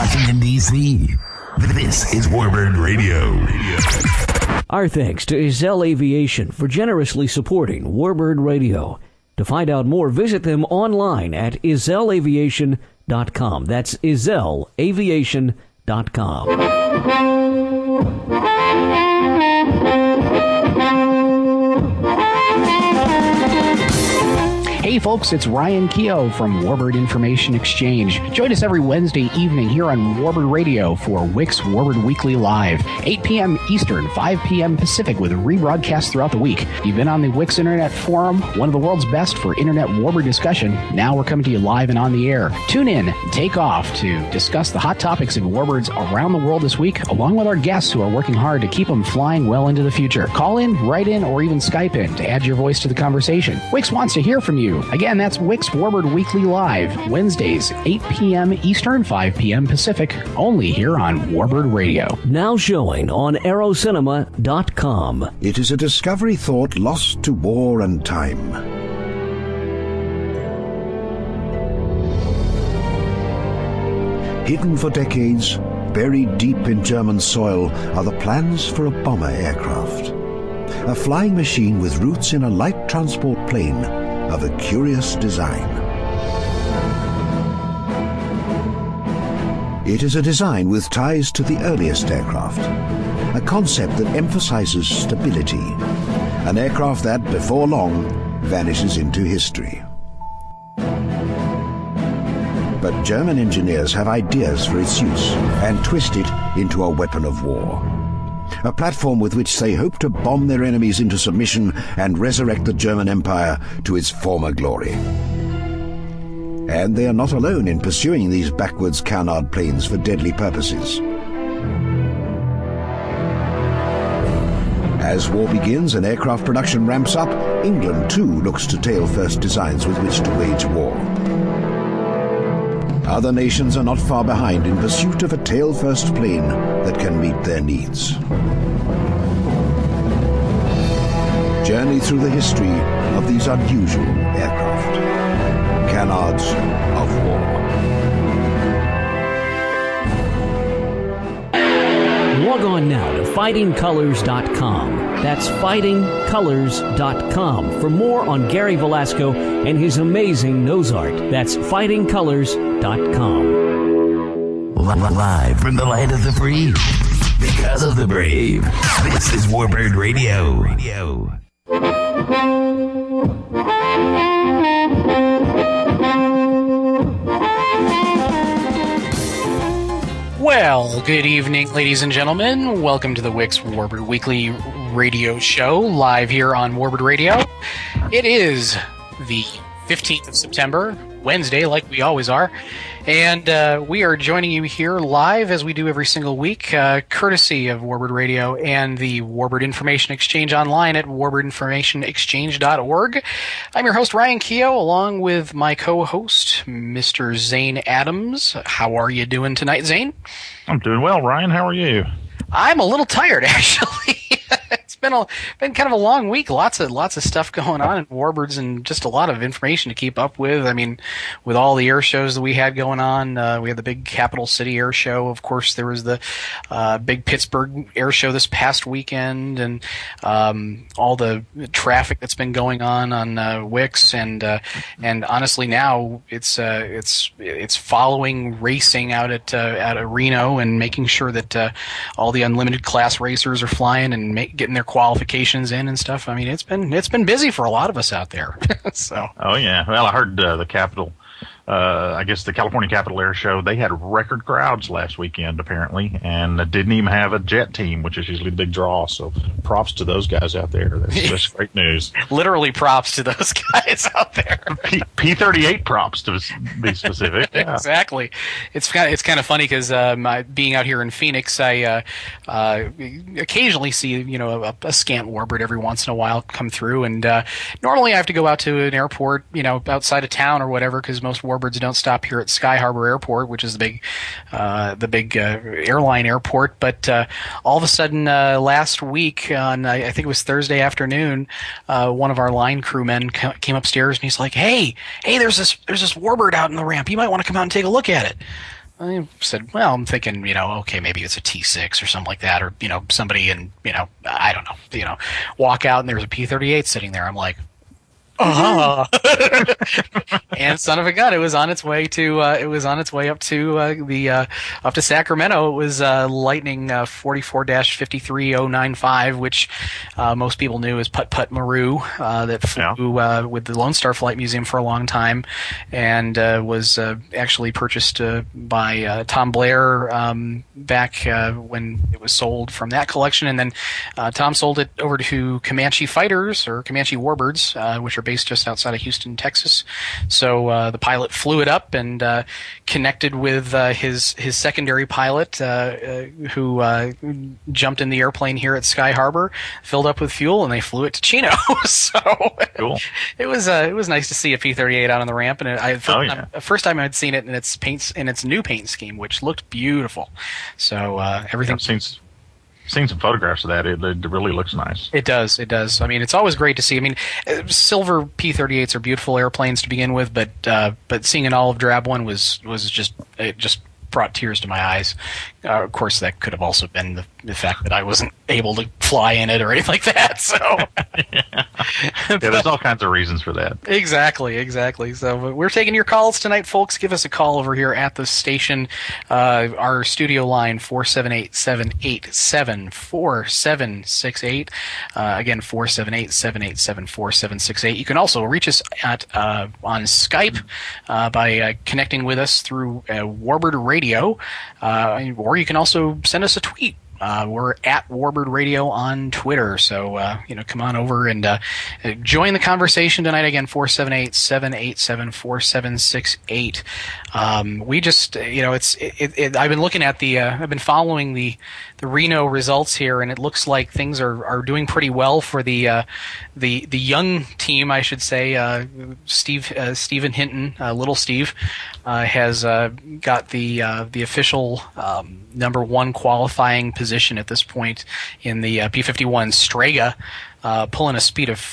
Washington, D.C., this is Warbird Radio. Our thanks to Ezell Aviation for generously supporting Warbird Radio. To find out more, visit them online at EzellAviation.com. That's EzellAviation.com. Hey folks, it's Ryan Keogh from Warbird Information Exchange. Join us every Wednesday evening here on Warbird Radio for Wix Warbird Weekly Live, 8 p.m. Eastern, 5 p.m. Pacific, with rebroadcasts throughout the week. You've been on the Wix Internet Forum, one of the world's best for Internet Warbird discussion. Now we're coming to you live and on the air. Tune in, take off to discuss the hot topics in Warbirds around the world this week, along with our guests who are working hard to keep them flying well into the future. Call in, write in, or even Skype in to add your voice to the conversation. Wix wants to hear from you. Again, that's Wix Warbird Weekly Live, Wednesdays, 8 p.m. Eastern, 5 p.m. Pacific, only here on Warbird Radio. Now showing on aerocinema.com. It is a discovery thought lost to war and time. Hidden for decades, buried deep in German soil, are the plans for a bomber aircraft. A flying machine with roots in a light transport plane of a curious design. It is a design with ties to the earliest aircraft, a concept that emphasizes stability, an aircraft that, before long, vanishes into history. But German engineers have ideas for its use and twist it into a weapon of war. A platform with which they hope to bomb their enemies into submission and resurrect the German Empire to its former glory. And they are not alone in pursuing these backwards canard planes for deadly purposes. As war begins and aircraft production ramps up, England too looks to tail-first designs with which to wage war. Other nations are not far behind in pursuit of a tail-first plane that can meet their needs. Journey through the history of these unusual aircraft. Canards of War. Log on now to fightingcolors.com. That's fightingcolors.com for more on Gary Velasco and his amazing nose art. That's fightingcolors.com. Live from the land of the free, because of the brave. This is Warbird Radio. Well, good evening, ladies and gentlemen. Welcome to the Wix Warbird Weekly Radio Show, live here on Warbird Radio. It is the 15th of September, Wednesday, like we always are. And we are joining you here live, as we do every single week, courtesy of Warbird Radio and the Warbird Information Exchange online at warbirdinformationexchange.org. I'm your host, Ryan Keogh, along with my co-host, Mr. Zane Adams. How are you doing tonight, Zane? I'm doing well, Ryan. How are you? I'm a little tired, actually. It's been kind of a long week. Lots of stuff going on in Warbirds, and just a lot of information to keep up with. I mean, with all the air shows that we had going on, we had the big Capital City Air Show. Of course, there was the big Pittsburgh Air Show this past weekend, and all the traffic that's been going on Wix, and honestly, now it's following racing out at Reno and making sure that all the unlimited class racers are flying and getting their qualifications in and stuff. I mean, it's been busy for a lot of us out there. So. Oh yeah. Well, I heard the Capital. I guess the California Capital Air Show, they had record crowds last weekend, apparently, and didn't even have a jet team, which is usually the big draw. So props to those guys out there. That's great news. Literally props to those guys out there. P-38 props, to be specific. Yeah. Exactly. It's kind of funny because being out here in Phoenix, I occasionally see a scant warbird every once in a while come through, and normally I have to go out to an airport, outside of town or whatever, because most warbirds don't stop here at Sky Harbor Airport, which is the big airline airport. But all of a sudden, last week on I think it was Thursday afternoon, one of our line crewmen came upstairs and he's like, "Hey, there's this warbird out in the ramp. You might want to come out and take a look at it." I said, well, I'm thinking, okay, maybe it's a T6 or something like that, or, somebody in, I don't know, walk out and there's a P-38 sitting there. I'm like, and son of a gun, it was on its way to up to Sacramento. It was Lightning 44-53095, which most people knew as Putt Putt Maru, that flew with the Lone Star Flight Museum for a long time, and was actually purchased by Tom Blair back when it was sold from that collection, and then Tom sold it over to Comanche Fighters, or Comanche Warbirds, which are based just outside of Houston, Texas. So the pilot flew it up and connected with his secondary pilot, who jumped in the airplane here at Sky Harbor, filled up with fuel, and they flew it to Chino. So cool. It was nice to see a P-38 out on the ramp, and first time I'd seen it in its new paint scheme, which looked beautiful. So everything. Seen some photographs of that. It really looks nice. It does. I mean, it's always great to see. I mean, silver P-38s are beautiful airplanes to begin with, but seeing an olive drab one was just brought tears to my eyes. Of course, that could have also been the fact that I wasn't able to fly in it or anything like that. So, there's all kinds of reasons for that. Exactly. So we're taking your calls tonight, folks. Give us a call over here at the station. Our studio line 478-787-4768. Again, 478-787-4768. You can also reach us at on Skype by connecting with us through Warbird Radio, or you can also send us a tweet. We're at Warbird Radio on Twitter, so come on over and join the conversation tonight. Again, 478-787-4768. We just, I've been looking at I've been following the Reno results here, and it looks like things are doing pretty well for the young team, I should say. Stephen Hinton, Little Steve, has got the official number one qualifying position at this point in the P-51 Strega, pulling a speed of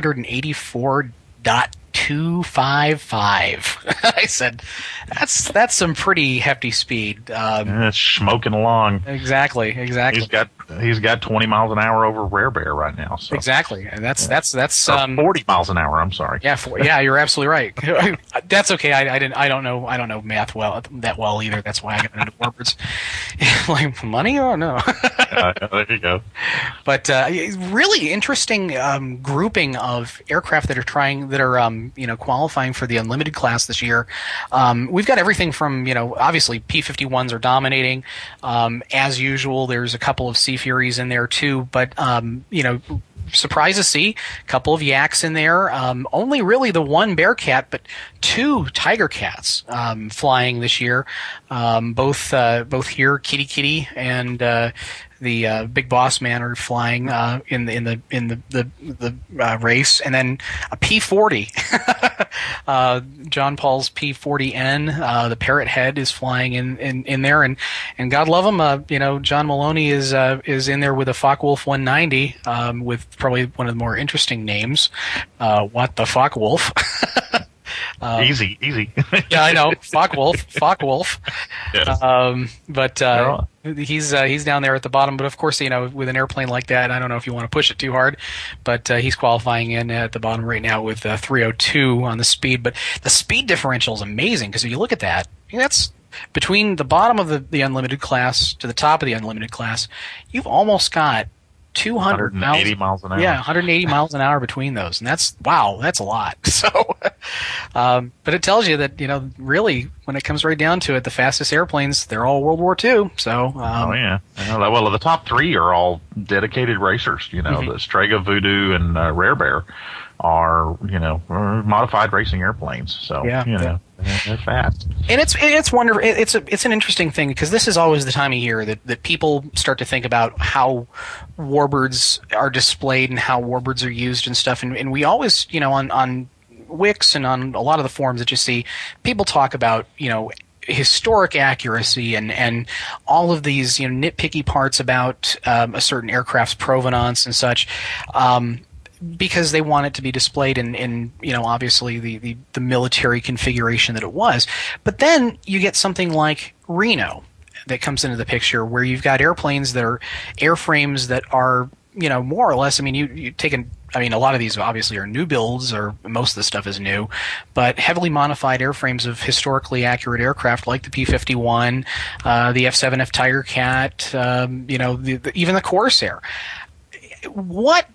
484.255. I said, that's some pretty hefty speed. It's smoking along. Exactly. He's got 20 miles an hour over Rare Bear right now. So. Exactly, and that's 40 miles an hour. I'm sorry. Yeah, you're absolutely right. That's okay. I don't know math that well either. That's why I got into Warbirds. Like money? Oh no. There you go. But really interesting grouping of aircraft that are qualifying for the Unlimited class this year. We've got everything from obviously P-51s are dominating. As usual, there's a couple of Sea Furies in there too, but surprised to see a couple of Yaks in there. Only really the one Bearcat, but two Tiger Cats flying this year. Both here, Kitty Kitty and the Big Boss Man are flying in the race, and then a P-40. John Paul's P-40N, the Parrot Head, is flying in there, and God love him, John Maloney is in there with a Focke-Wulf 190, with probably one of the more interesting names. What the Focke-Wulf? Easy. Yeah, I know. Focke-Wulf. Yes. But he's down there at the bottom. But of course, with an airplane like that, I don't know if you want to push it too hard. But he's qualifying in at the bottom right now with 302 on the speed. But the speed differential is amazing, because if you look at that, that's between the bottom of the Unlimited class to the top of the Unlimited class, you've almost got 180 miles an hour. Yeah, 180 miles an hour between those, and that's a lot. So, but it tells you that really, when it comes right down to it, the fastest airplanes, they're all World War II. So, well, the top three are all dedicated racers. The Strega, Voodoo, and Rare Bear are modified racing airplanes. So they're fast. And it's wonderful. It's an interesting thing, because this is always the time of year that people start to think about how warbirds are displayed and how warbirds are used and stuff. And we always, on Wix and on a lot of the forums that you see, people talk about, historic accuracy and all of these nitpicky parts about a certain aircraft's provenance and such. because they want it to be displayed in obviously the military configuration that it was. But then you get something like Reno that comes into the picture, where you've got airplanes that are airframes that are, more or less, you take a lot of these obviously are new builds, or most of the stuff is new, but heavily modified airframes of historically accurate aircraft like the P-51, the F-7F Tiger Cat, even the Corsair. What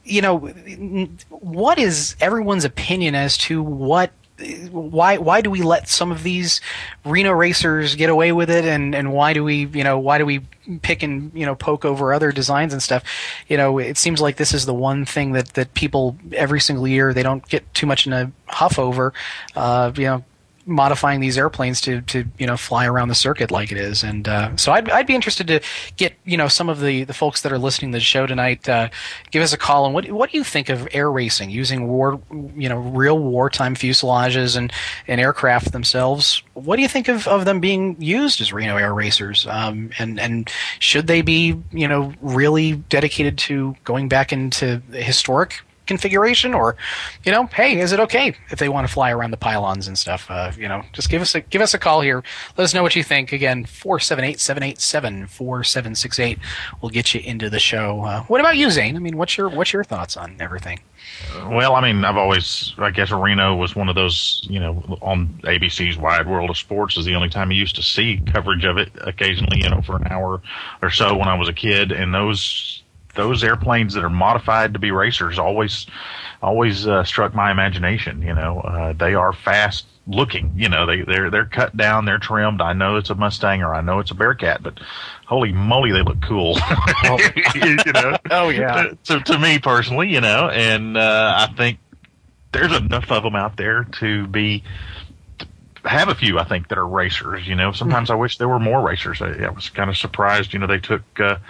is everyone's opinion as to why do we let some of these Reno racers get away with it, and why do we pick and poke over other designs and stuff? It seems like this is the one thing that people every single year, they don't get too much in a huff over, modifying these airplanes to fly around the circuit like it is. And so I'd be interested to get some of the folks that are listening to the show tonight, give us a call. And what do you think of air racing using real wartime fuselages and aircraft themselves? What do you think of them being used as Reno air racers? And should they be really dedicated to going back into the historic configuration, or hey, is it okay if they want to fly around the pylons and stuff? Just give us a call here. Let us know what you think. Again, 478-787-4768 will get you into the show. What about you, Zane? What's your thoughts on everything? Well, I guess Reno was one of those, on ABC's Wide World of Sports is the only time I used to see coverage of it occasionally, for an hour or so when I was a kid. And those airplanes that are modified to be racers always struck my imagination. They are fast looking. They're cut down, they're trimmed. I know it's a Mustang or I know it's a Bearcat, but holy moly, they look cool. Oh yeah. To me personally, and I think there's enough of them out there to have a few, I think, that are racers. Sometimes I wish there were more racers. I was kind of surprised. They took.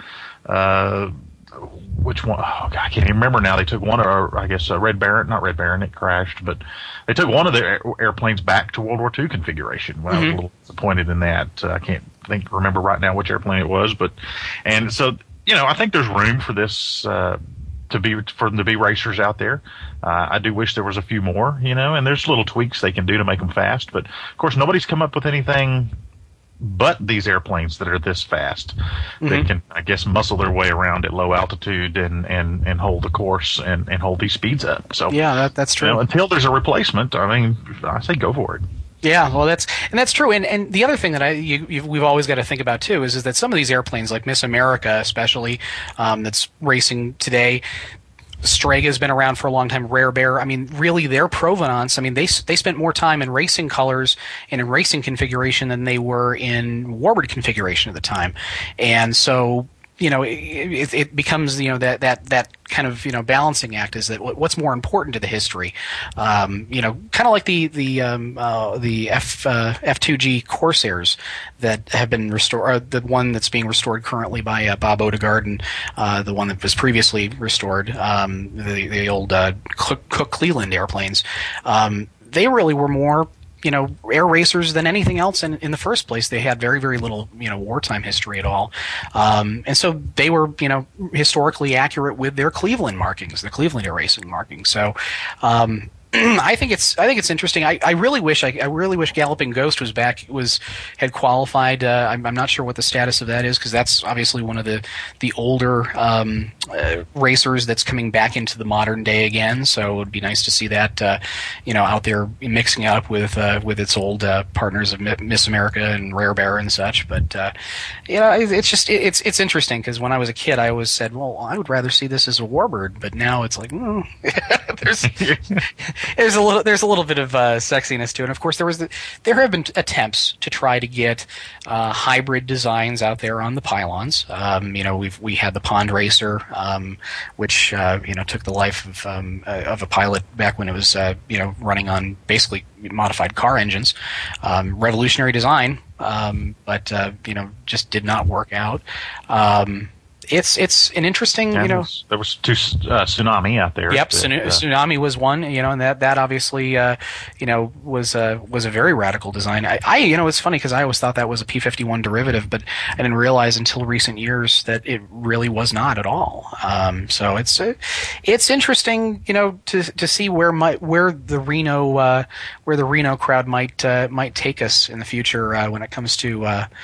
Which one? Oh, God, I can't even remember now. They took one, or I guess not Red Baron, it crashed, but they took one of the airplanes back to World War II configuration. Well, I was a little disappointed in that. I can't remember right now which airplane it was, and so, I think there's room for this, for them to be racers out there. I do wish there was a few more, and there's little tweaks they can do to make them fast, but of course nobody's come up with anything but these airplanes that are this fast. They can, I guess, muscle their way around at low altitude and hold the course and hold these speeds up. So yeah, that's true. Until there's a replacement, I say go for it. Yeah, well, that's true. And the other thing that we've always got to think about too is that some of these airplanes, like Miss America, especially, that's racing today. Strega's been around for a long time. Rare Bear. Really, their provenance. They spent more time in racing colors and in racing configuration than they were in warbird configuration at the time, and so it becomes that kind of balancing act is that what's more important to the history, kind of like the F2G Corsairs that have been restored, or the one that's being restored currently by Bob Odegaard, and the one that was previously restored, the old Cook Cleveland airplanes. They really were more air racers than anything else in the first place. They had very, very little, wartime history at all. And so they were, historically accurate with their Cleveland markings, the Cleveland air racing markings. So, I think it's interesting. I really wish Galloping Ghost was back, had qualified. I'm not sure what the status of that is, because that's obviously one of the older racers that's coming back into the modern day again. So it would be nice to see that out there mixing up with its old partners of Miss America and Rare Bear and such. But it's interesting, because when I was a kid, I always said, well, I would rather see this as a warbird. But now it's like, there's a little bit of sexiness to it. And of course, there have been attempts to try to get hybrid designs out there on the pylons. We had the Pond Racer, which took the life of a pilot back when it was running on basically modified car engines. Revolutionary design, but just did not work out. It's an interesting, there was two tsunami out there. Yep, tsunami was one, and that obviously, was a very radical design. It's funny because I always thought that was a P-51 derivative, but I didn't realize until recent years that it really was not at all. So it's interesting, to see where the Reno crowd might take us in the future when it comes to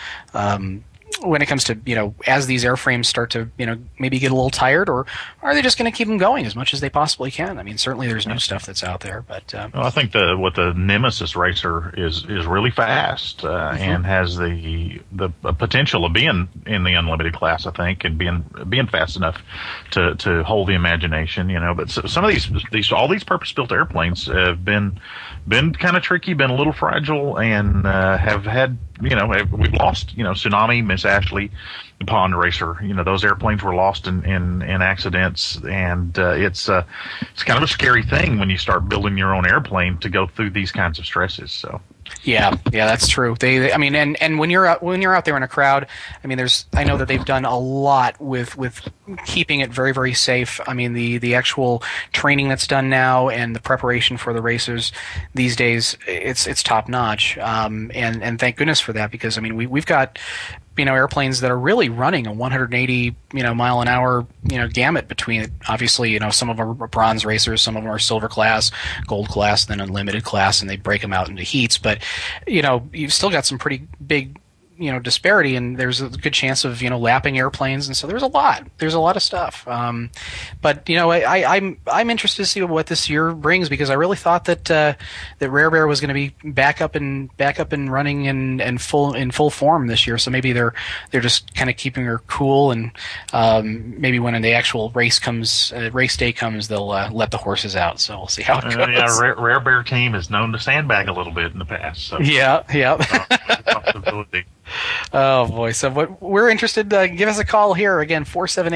as these airframes start to, maybe get a little tired, or are they just going to keep them going as much as they possibly can? I mean, certainly there's new stuff that's out there, but I think the Nemesis racer is really fast and has the potential of being in the unlimited class, I think, and being fast enough to hold the imagination, But some of all these purpose-built airplanes have been kind of tricky, been a little fragile, and have had. We've lost, Tsunami, Miss Ashley, the Pond Racer. Those airplanes were lost in accidents, and it's kind of a scary thing when you start building your own airplane to go through these kinds of stresses. So. Yeah, that's true. And when you're out there in a crowd, I mean, I know that they've done a lot with keeping it very, very safe. I mean, the actual training that's done now and the preparation for the racers these days, it's top notch. And thank goodness for that, because I mean, we've got airplanes that are really running a 180 mile an hour gamut between, obviously, some of them are bronze racers, some of them are silver class, gold class, then unlimited class, and they break them out into heats. But you've still got some pretty big disparity, and there's a good chance of lapping airplanes, and so there's a lot of stuff. But I'm interested to see what this year brings, because I really thought that Rare Bear was going to be back up and running in full form this year. So maybe they're just kind of keeping her cool, and maybe when the actual race day comes, they'll let the horses out. So we'll see how it goes. Yeah, Rare Bear team is known to sandbag a little bit in the past. So. Yeah. Possibility. Oh boy! So we're interested. Give us a call here again,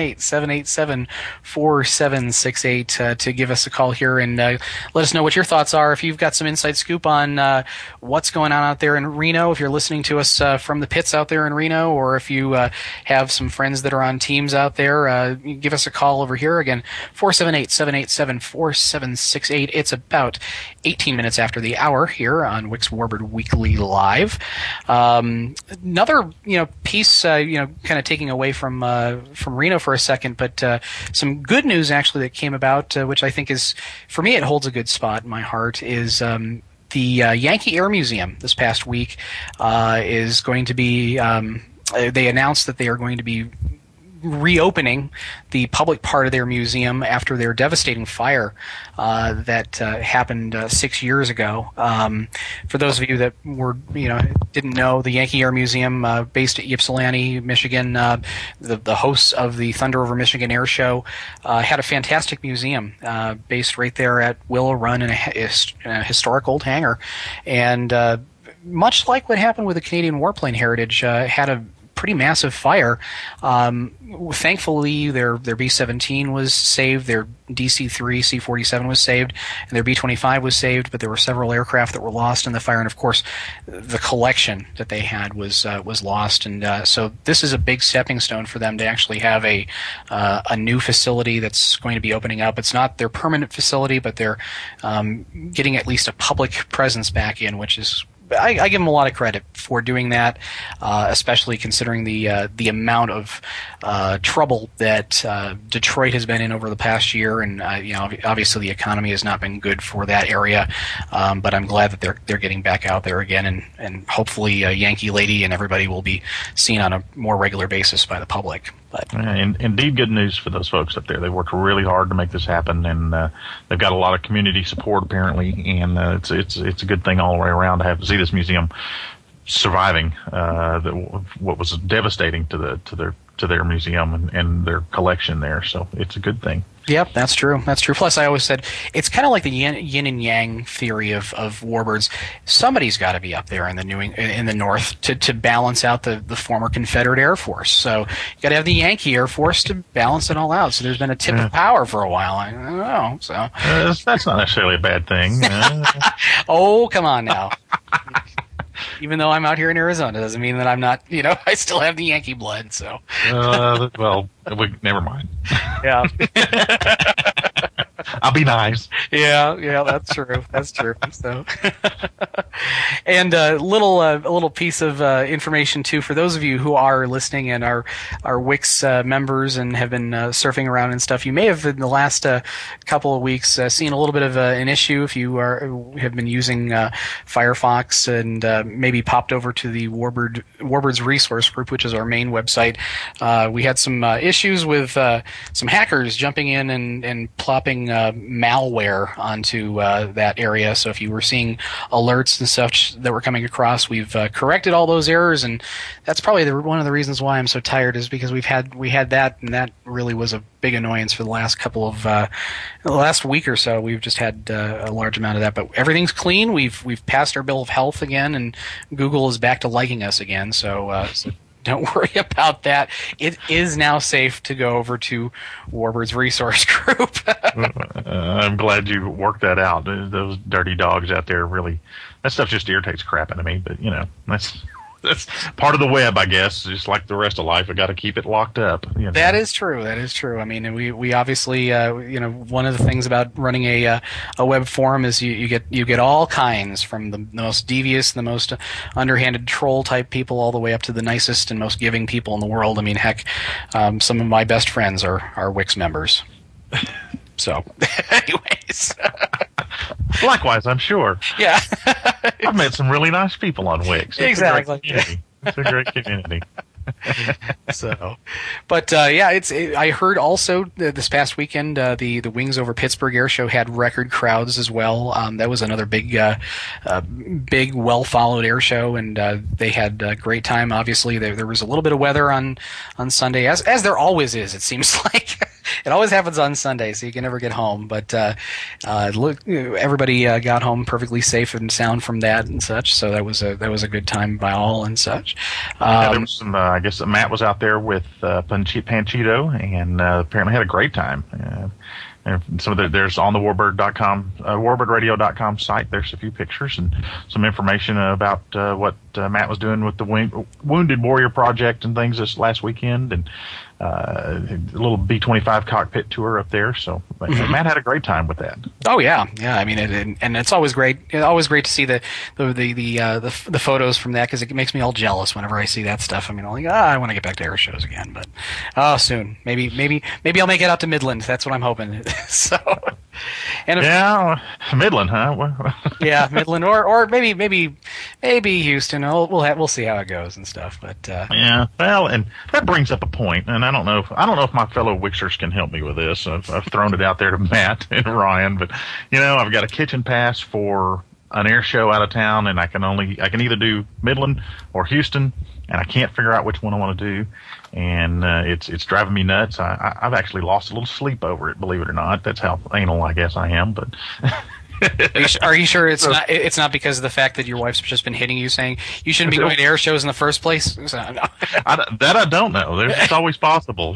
478-787-4768 to give us a call here and let us know what your thoughts are. If you've got some inside scoop on what's going on out there in Reno, if you're listening to us from the pits out there in Reno, or if you have some friends that are on teams out there, give us a call over here again, 478-787-4768. It's about 18 minutes after the hour here on Wix Warbird Weekly Live. Another, piece, kind of taking away from Reno for a second, but some good news actually that came about, which I think is, for me, it holds a good spot in my heart, is the Yankee Air Museum this past week is going to be. They announced that they are going to be reopening the public part of their museum after their devastating fire that happened 6 years ago. For those of you that didn't know, the Yankee Air Museum, based at Ypsilanti, Michigan, the hosts of the Thunder Over Michigan Air Show, had a fantastic museum based right there at Willow Run in a historic old hangar, and much like what happened with the Canadian Warplane Heritage, had a pretty massive fire. Thankfully, their B-17 was saved, their DC-3 C-47 was saved, and their B-25 was saved, but there were several aircraft that were lost in the fire, and of course, the collection that they had was lost, and so this is a big stepping stone for them to actually have a new facility that's going to be opening up. It's not their permanent facility, but they're getting at least a public presence back in, which is, I give them a lot of credit for doing that, especially considering the amount of trouble that Detroit has been in over the past year, and obviously the economy has not been good for that area. But I'm glad that they're getting back out there again, and hopefully Yankee Lady and everybody will be seen on a more regular basis by the public. But indeed, good news for those folks up there. They worked really hard to make this happen, and they've got a lot of community support apparently, and it's a good thing all the way around to see this museum surviving what was devastating to their museum and their collection there. So it's a good thing. Yep, that's true. That's true. Plus, I always said it's kind of like the yin and yang theory of warbirds. Somebody's got to be up there in the north to balance out the former Confederate Air Force. So you got to have the Yankee Air Force to balance it all out. So there's been a tip of power for a while. I don't know. So that's not necessarily a bad thing. Oh, come on now. Even though I'm out here in Arizona, doesn't mean that I'm not. I still have the Yankee blood. So. Well, never mind. Yeah. I'll be nice. Yeah, that's true. That's true. So, and a little piece of information too for those of you who are listening and are Wix members and have been surfing around and stuff. You may have in the last couple of weeks seen a little bit of an issue if you have been using Firefox and maybe popped over to the Warbird's resource group, which is our main website. We had some issues with some hackers jumping in and plopping malware onto that area. So if you were seeing alerts and such that were coming across, we've corrected all those errors, and that's probably one of the reasons why I'm so tired is because we had that, and that really was a big annoyance for the last couple of the last week or so. We've just had a large amount of that, but everything's clean. We've passed our bill of health again, and Google is back to liking us again. So don't worry about that. It is now safe to go over to Warbird's resource group. I'm glad you worked that out. Those dirty dogs out there really, that stuff just irritates crap out of me. But that's part of the web, I guess. Just like the rest of life, I got to keep it locked up. That is true. That is true. I mean, and we obviously, one of the things about running a web forum is you get all kinds, from the most devious, the most underhanded troll type people, all the way up to the nicest and most giving people in the world. I mean, heck, some of my best friends are Wix members. So, anyways. Likewise, I'm sure. Yeah. I've met some really nice people on Wix. Exactly. It's a great community. So, but I heard also this past weekend the Wings Over Pittsburgh air show had record crowds as well. That was another big, well followed air show, and they had a great time. Obviously, there was a little bit of weather on Sunday, as there always is. It seems like. It always happens on Sunday, so you can never get home. But everybody got home perfectly safe and sound from that and such. So that was a good time by all and such. There was some. I guess Matt was out there with Panchito, and apparently had a great time. And there's on the Warbird.com, WarbirDradio.com site. There's a few pictures and some information about what Matt was doing with the Wounded Warrior Project and things this last weekend, and a little B-25 cockpit tour up there. So Matt had a great time with that. Oh yeah. I mean, and it's always great. It's always great to see the photos from that, because it makes me all jealous whenever I see that stuff. I mean, I'm like, I want to get back to air shows again, but soon. Maybe I'll make it out to Midland. That's what I'm hoping. So. And Midland, huh? Yeah, Midland, or maybe Houston. We'll see how it goes and stuff. But well, and that brings up a point, and I don't know if my fellow Wixers can help me with this. I've thrown it out there to Matt and Ryan, but I've got a kitchen pass for an air show out of town, and I can either do Midland or Houston, and I can't figure out which one I want to do. And it's driving me nuts. I've actually lost a little sleep over it, believe it or not. That's how anal I guess I am. But are you sure it's not because of the fact that your wife's just been hitting you, saying you shouldn't be going to air shows in the first place? That I don't know. It's always possible.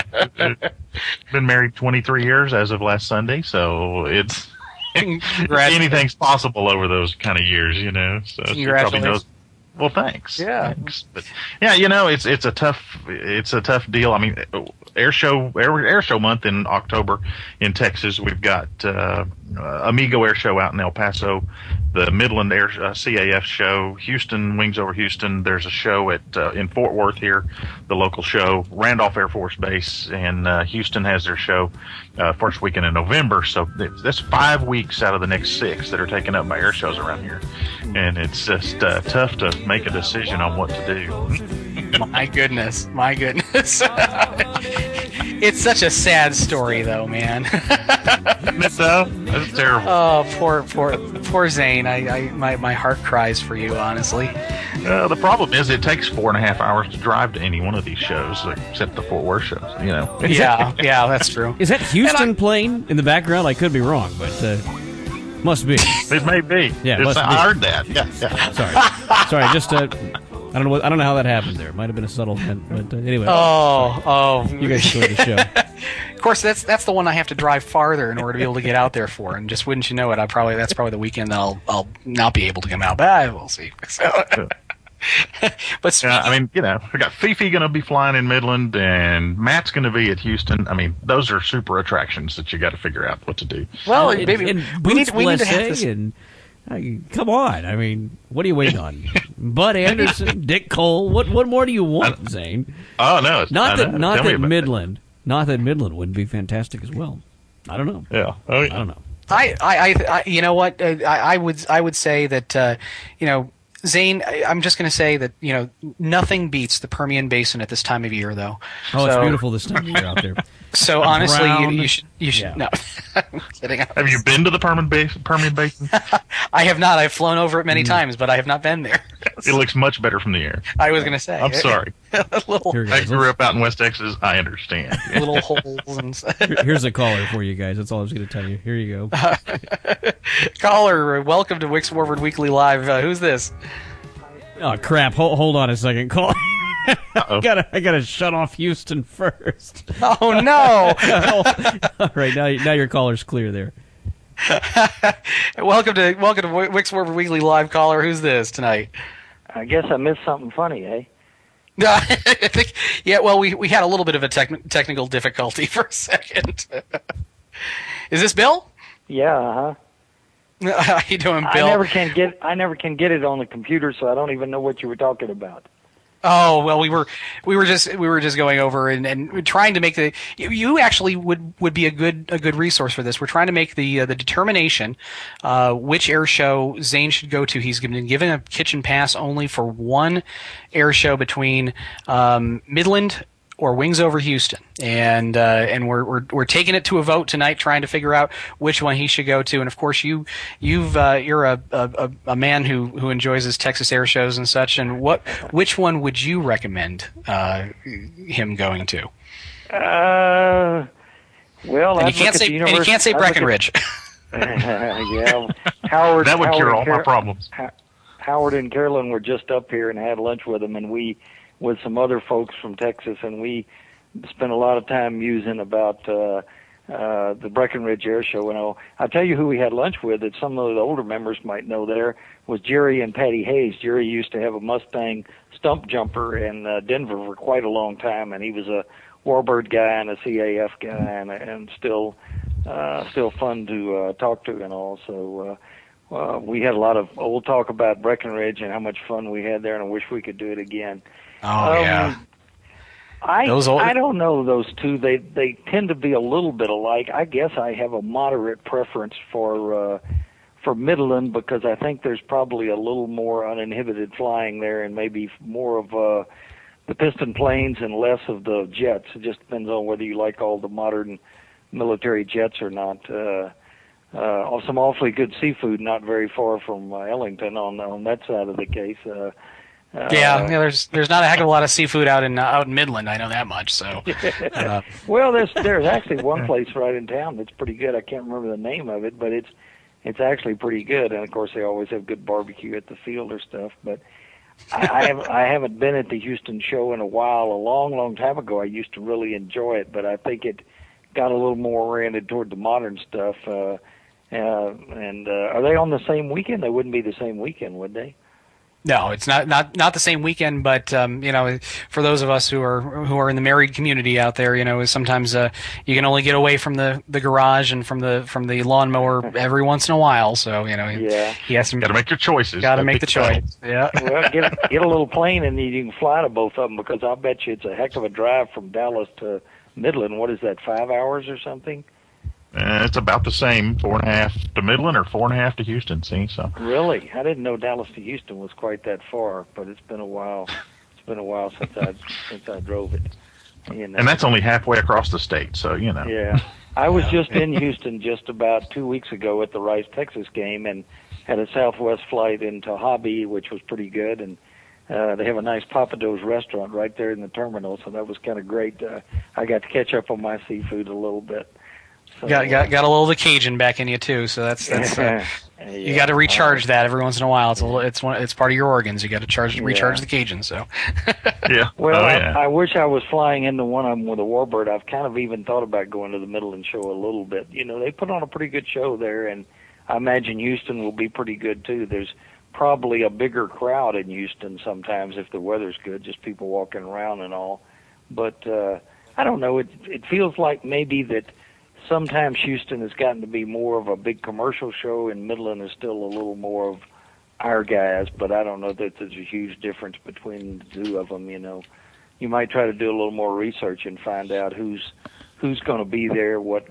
Been married 23 years as of last Sunday, so it's anything's possible over those kind of years. So she probably knows. Well, thanks. Yeah. Thanks. But it's a tough deal. I mean, air show month in October in Texas. We've got Amigo Air Show out in El Paso, the Midland Air CAF show, Houston Wings Over Houston. There's a show in Fort Worth here, the local show. Randolph Air Force Base and Houston has their show first weekend in November. So that's 5 weeks out of the next 6 that are taken up by air shows around here, and it's just tough to make a decision on what to do. My goodness. It's such a sad story, though, man. That's terrible. Oh, poor Zane. My heart cries for you, honestly. The problem is it takes 4.5 hours to drive to any one of these shows, except the Fort Worth shows. Yeah, that's true. Is that Houston playing in the background? I could be wrong, but must be. It may be. Yeah, I heard that. Yeah. Sorry. Just I don't know how that happened there. It might have been a subtle hint, but anyway. Oh. You guys enjoyed the show. Of course, that's the one I have to drive farther in order to be able to get out there for. And just wouldn't you know it, that's probably the weekend that I'll not be able to come out. But we'll see. So. But I mean, we got Fifi going to be flying in Midland, and Matt's going to be at Houston. I mean, those are super attractions that you got to figure out what to do. Well, we need to have this. And, come on, I mean, what are you waiting on? Bud Anderson, Dick Cole. What more do you want, Zane? Oh no, not that Midland wouldn't be fantastic as well. I don't know. Yeah, I don't know. I you know what? I would say that Zane, I'm just going to say that, nothing beats the Permian Basin at this time of year, though. Oh, it's beautiful this time of year out there. So honestly, you should. Yeah. No, I'm kidding. Have you been to the Permian Basin? I have not. I've flown over it many times, but I have not been there. It looks much better from the air. I was going to say. I'm sorry. I grew up out in West Texas. I understand. Little holes. And Here's a caller for you guys. That's all I was going to tell you. Here you go. Caller, welcome to Wix Warward Weekly Live. Who's this? Oh crap! Hold on a second. Call. I gotta shut off Houston first. Oh no! All right, now your caller's clear there. Welcome to Wix Warward Weekly Live. Caller, who's this tonight? I guess I missed something funny, eh? I think, yeah. Well, we had a little bit of a technical difficulty for a second. Is this Bill? Yeah. How you doing, Bill? I never can get it on the computer, so I don't even know what you were talking about. Oh well, we were just going over and trying to make you actually would be a good resource for this. We're trying to make the determination which air show Zane should go to. He's been given a kitchen pass only for one air show between Midland or Wings Over Houston, and we're taking it to a vote tonight, trying to figure out which one he should go to. And of course, you're a man who enjoys his Texas air shows and such. And which one would you recommend him going to? Well, and you can't say Breckenridge. Yeah, Howard. That would cure all my problems. Howard and Carolyn were just up here and had lunch with him, and with some other folks from Texas, and we spent a lot of time musing about the Breckenridge Air Show. And I'll tell you who we had lunch with that some of the older members might know there was Jerry and Patty Hayes. Jerry used to have a Mustang stump jumper in Denver for quite a long time, and he was a Warbird guy and a CAF guy, and still fun to talk to and all. So we had a lot of old talk about Breckenridge and how much fun we had there, and I wish we could do it again. Oh yeah. I don't know those two. They tend to be a little bit alike. I guess I have a moderate preference for Midland because I think there's probably a little more uninhibited flying there and maybe more of the piston planes and less of the jets. It just depends on whether you like all the modern military jets or not. Some awfully good seafood not very far from Ellington on that side of the case. There's not a heck of a lot of seafood out in Midland. I know that much. So, well, there's actually one place right in town that's pretty good. I can't remember the name of it, but it's actually pretty good. And of course, they always have good barbecue at the field or stuff. But I haven't been at the Houston show in a while. A long time ago, I used to really enjoy it, but I think it got a little more oriented toward the modern stuff. And are they on the same weekend? They wouldn't be the same weekend, would they? No, it's not the same weekend, but for those of us who are in the married community out there, sometimes you can only get away from the garage and from the lawnmower every once in a while. So he has to got to make your choices. Got to make the choice. Yeah. Well, get a little plane and you can fly to both of them because I'll bet you it's a heck of a drive from Dallas to Midland. What is that? 5 hours or something? It's about the same, 4.5 to Midland or 4.5 to Houston. See, so really, I didn't know Dallas to Houston was quite that far, but it's been a while. It's been a while since I drove it. And that's only halfway across the state, so Yeah, I was just in Houston just about 2 weeks ago at the Rice Texas game, and had a Southwest flight into Hobby, which was pretty good, and they have a nice Papados restaurant right there in the terminal, so that was kind of great. I got to catch up on my seafood a little bit. So, got a little of the Cajun back in you too, so that's you got to recharge that every once in a while. It's part of your organs. You got to recharge the Cajun. So yeah. Well, I wish I was flying into one of them with a Warbird. I've kind of even thought about going to the Midland show a little bit. You know, they put on a pretty good show there, and I imagine Houston will be pretty good too. There's probably a bigger crowd in Houston sometimes if the weather's good, just people walking around and all. But I don't know. It feels like maybe that sometimes Houston has gotten to be more of a big commercial show, and Midland is still a little more of our guys. But I don't know that there's a huge difference between the two of them. You know, you might try to do a little more research and find out who's going to be there, what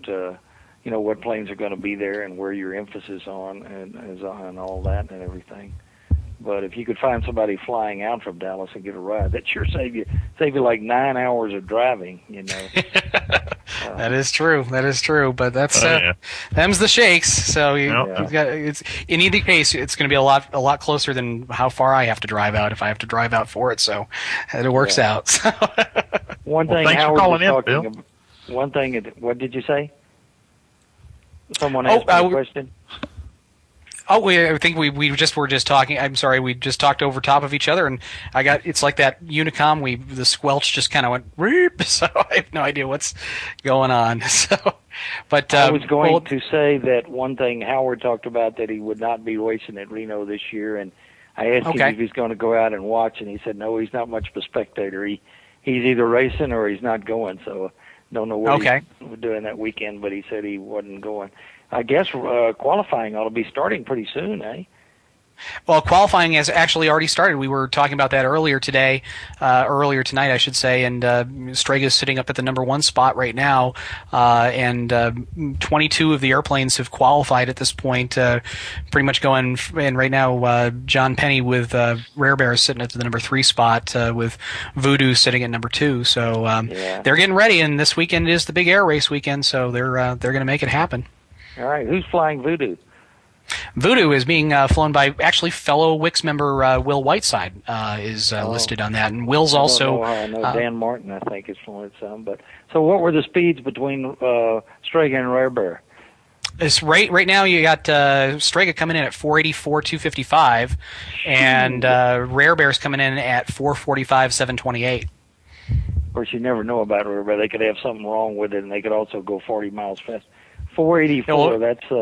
planes are going to be there, and where your emphasis on and all that and everything. But if you could find somebody flying out from Dallas and get a ride, that sure save you like 9 hours of driving, you know. That is true. But that's them's the shakes. So you've got it's in either case, it's going to be a lot closer than how far I have to drive out if I have to drive out for it. So it works out. So. One thing Howard was talking about. One thing. What did you say? Someone asked me a question. Oh, I think we just were just talking. I'm sorry, we just talked over top of each other, and it's like that Unicom. The squelch just kind of went reep, so I have no idea what's going on. So, but I was going to say that one thing Howard talked about, that he would not be racing at Reno this year, and I asked him if he's going to go out and watch, and he said no, he's not much of a spectator. He's either racing or he's not going. So don't know what he's doing that weekend, but he said he wasn't going. I guess qualifying ought to be starting pretty soon, eh? Well, qualifying has actually already started. We were talking about that earlier tonight, I should say, and Strega's sitting up at the number 1 spot right now, and 22 of the airplanes have qualified at this point, pretty much going, and right now John Penny with Rare Bear is sitting at the number 3 spot, with Voodoo sitting at number 2, so they're getting ready, and this weekend is the big air race weekend, so they're going to make it happen. All right, who's flying Voodoo? Voodoo is being flown by actually fellow Wix member Will Whiteside is listed on that, and Will's also. I know Dan Martin, I think, is flown some. But so, what were the speeds between Strega and Rare Bear? It's right now. You got Strega coming in at 484, 255, and Rare Bear's coming in at 445, 728. Of course, you never know about Rare Bear. They could have something wrong with it, and they could also go 40 miles fast. 484.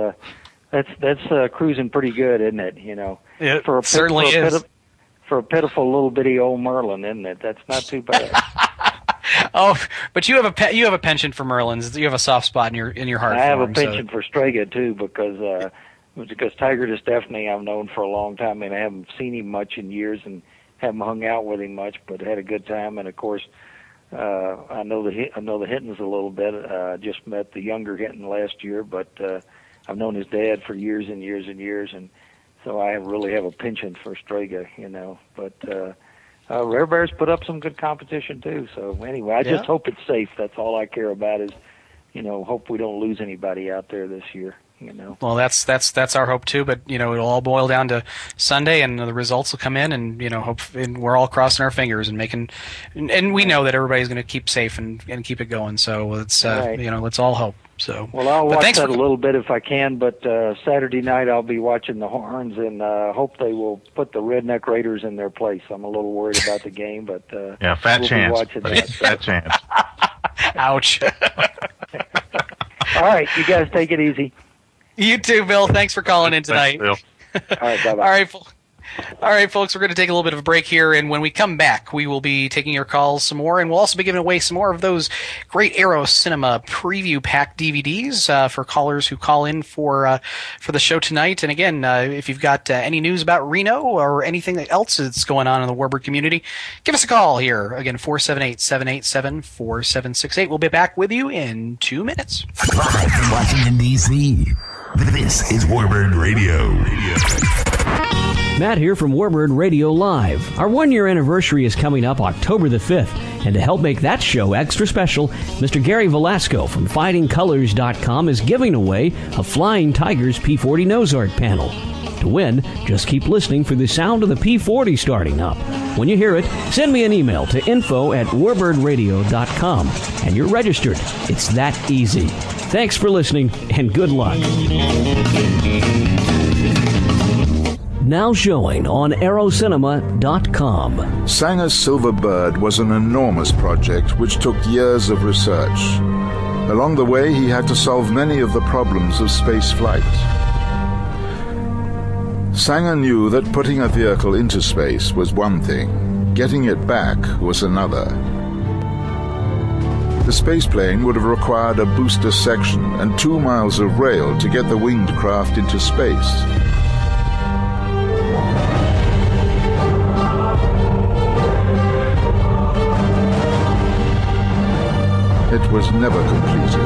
That's cruising pretty good, isn't it? You know, it certainly is. For a pitiful little bitty old Merlin, isn't it? That's not too bad. Oh, but you have a penchant for Merlins. You have a soft spot in your heart. I have a penchant for Strega too, because Tiger DeStefani I've known for a long time, and I haven't seen him much in years, and haven't hung out with him much, but had a good time. And of course, I know the Hittens a little bit. Just met the younger Hinton last year, but I've known his dad for years and years and years, and so I really have a penchant for Strega, you know. But Rare Bear's put up some good competition too. So anyway, I just hope it's safe. That's all I care about is, you know, hope we don't lose anybody out there this year. You know. Well, that's our hope too. But you know, it'll all boil down to Sunday, and the results will come in, and you know, and we're all crossing our fingers and making, and we know that everybody's going to keep safe and keep it going. So let's let's all hope. So well, I'll watch that a little bit if I can. But Saturday night I'll be watching the Horns, and hope they will put the Redneck Raiders in their place. I'm a little worried about the game, but fat chance. Fat chance. Ouch. All right, you guys take it easy. You too, Bill. Thanks for calling in tonight. Thanks, Bill. All right, bye-bye. All right, folks, we're going to take a little bit of a break here, and when we come back, we will be taking your calls some more, and we'll also be giving away some more of those great Aero Cinema Preview Pack DVDs for callers who call in for the show tonight. And again, if you've got any news about Reno or anything else that's going on in the Warbird community, give us a call here. Again, 478-787-4768. We'll be back with you in 2 minutes. Live from Washington, D.C., this is Warbird Radio. Matt here from Warbird Radio Live. Our 1-year anniversary is coming up October the 5th, and to help make that show extra special, Mr. Gary Velasco from FightingColors.com is giving away a Flying Tigers P-40 nose art panel. To win, just keep listening for the sound of the P-40 starting up. When you hear it, send me an email to info@warbirdradio.com, and you're registered. It's that easy. Thanks for listening, and good luck. Now showing on aerocinema.com. Sanger's Silver Bird was an enormous project which took years of research. Along the way, he had to solve many of the problems of space flight. Sanger knew that putting a vehicle into space was one thing, getting it back was another. The spaceplane would have required a booster section and 2 miles of rail to get the winged craft into space. It was never completed.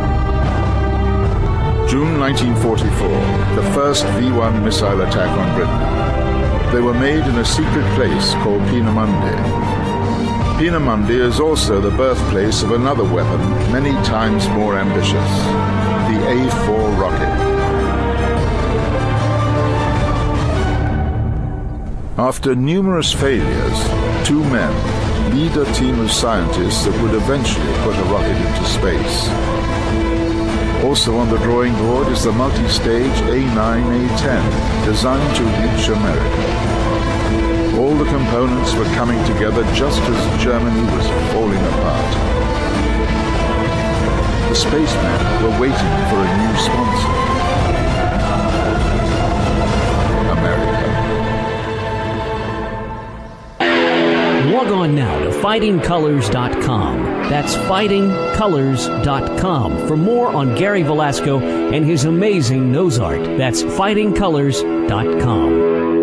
June 1944, the first V-1 missile attack on Britain. They were made in a secret place called Peenemünde. Peenemünde is also the birthplace of another weapon many times more ambitious, the A-4 rocket. After numerous failures, 2 men lead a team of scientists that would eventually put a rocket into space. Also on the drawing board is the multi-stage A9-A10, designed to reach America. All the components were coming together just as Germany was falling apart. The spacemen were waiting for a new sponsor. America. Log on now to fightingcolors.com. That's fightingcolors.com for more on Gary Velasco and his amazing nose art. That's fightingcolors.com.